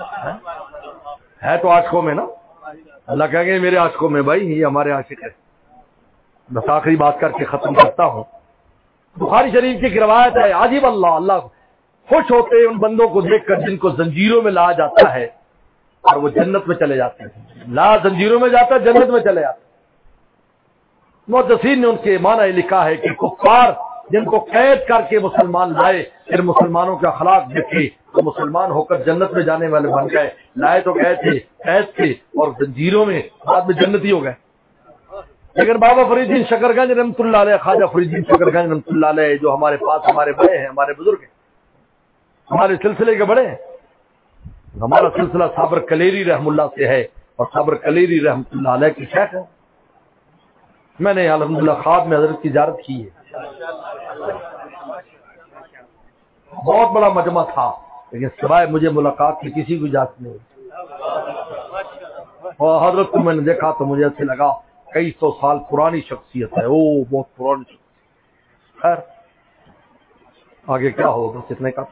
ہے تو عاشقوں میں نا. اللہ کہیں گے میرے عاشقوں میں، بھائی یہ ہمارے عاشق ہے. بس آخری بات کر کے ختم کرتا ہوں. بخاری شریف کی ایک روایت ہے، عجیب اللہ خوش ہوتے ہیں ان بندوں کو دیکھ کر جن کو زنجیروں میں لایا جاتا ہے اور وہ جنت میں چلے جاتے ہیں. لا زنجیروں میں جاتا ہے، جنت میں چلے جاتے ہیں. محدثین نے ان کے معنی لکھا ہے کہ کفار جن کو قید کر کے مسلمان لائے، پھر مسلمانوں کے اخلاق دیکھے تو مسلمان ہو کر جنت میں جانے والے بن گئے. لائے تو گئے تھے، قید تھے اور زنجیروں میں، بعد میں جنتی ہو گئے. لیکن بابا فرید الدین شکر گنج رحمۃ اللہ علیہ، خواجہ فرید الدین شکر گنج رحمۃ اللہ علیہ، جو ہمارے پاس ہمارے بڑے ہیں، ہمارے بزرگ ہیں، ہمارے سلسلے کے بڑے ہیں. ہمارا سلسلہ صابر کلیری رحم اللہ سے ہے اور صابر کلیری رحمۃ اللہ علیہ کی شیخ ہے. میں نے الحمدللہ خواب میں حضرت کی زیارت کی ہے. بہت بڑا مجمع تھا، لیکن سوائے مجھے ملاقات کی کسی کو اجازت نہیں. اور حضرت کو میں نے دیکھا تو مجھے ایسے لگا کئی سو سال پرانی شخصیت ہے، بہت پرانی شخصیت. خیر آگے کیا ہوگا کتنے کا.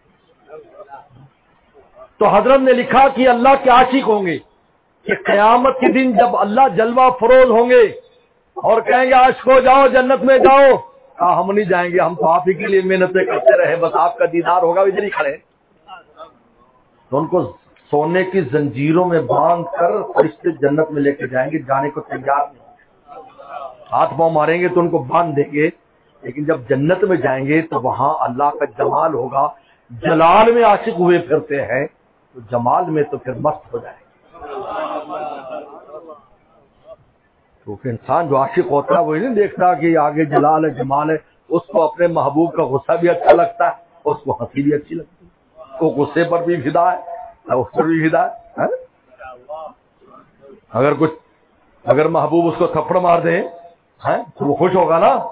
تو حضرت نے لکھا کہ اللہ کے عاشق ہوں گے کہ قیامت کے دن جب اللہ جلوہ فروز ہوں گے اور کہیں گے عاشقو جاؤ جنت میں جاؤ، ہم نہیں جائیں گے، ہم تو آپ ہی کے لیے محنتیں کرتے رہے، بس آپ کا دیدار ہوگا ادھر ہی کھڑے. تو ان کو سونے کی زنجیروں میں باندھ کر فرشتے جنت میں لے کے جائیں گے، جانے کو تیار نہیں، ہاتھ پاؤں ماریں گے تو ان کو باندھ دیں گے، لیکن جب جنت میں جائیں گے تو وہاں اللہ کا جمال ہوگا۔ جلال میں عاشق ہوئے پھرتے ہیں تو جمال میں تو پھر مست ہو جائیں گے۔ کیونکہ انسان جو عاشق ہوتا ہے وہ نہیں دیکھتا کہ آگے جلال ہے جمال ہے، اس کو اپنے محبوب کا غصہ بھی اچھا لگتا ہے، اس کو ہنسی بھی اچھی لگتی ہے، وہ غصے پر بھی فدا ہے، اس پر بھی فدا ہے۔ اگر محبوب اس کو تھپڑ مار دے تو وہ خوش ہوگا نا۔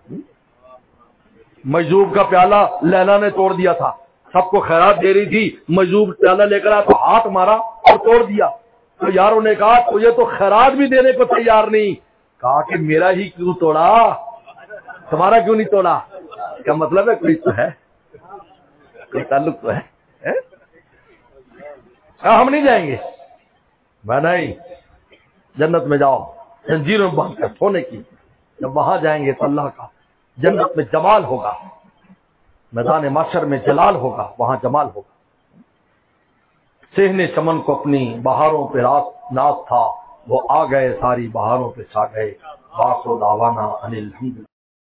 مجذوب کا پیالہ لیلا نے توڑ دیا تھا، سب کو خیرات دے رہی تھی، مجذوب پیالہ لے کر آیا تو ہاتھ مارا اور توڑ دیا، تو یاروں نے کہا تجھے تو خیرات بھی دینے کو تیار نہیں، کہا کہ میرا ہی کیوں توڑا، تمہارا کیوں نہیں توڑا؟ کیا مطلب ہے کوئی تو ہے، کوئی تعلق تو ہے۔ ہم نہیں جائیں گے، میں نہیں، جنت میں جاؤ، زنجیروں میں باندھ کر سونے کی، جب وہاں جائیں گے تو اللہ کا جنت میں جمال ہوگا، میدان محشر میں جلال ہوگا، وہاں جمال ہوگا۔ سہنے چمن کو اپنی بہاروں پہ رات ناز تھا، وہ آ گئے ساری بہاروں پہ چھا گئے، باخو دعوانا ان الحمد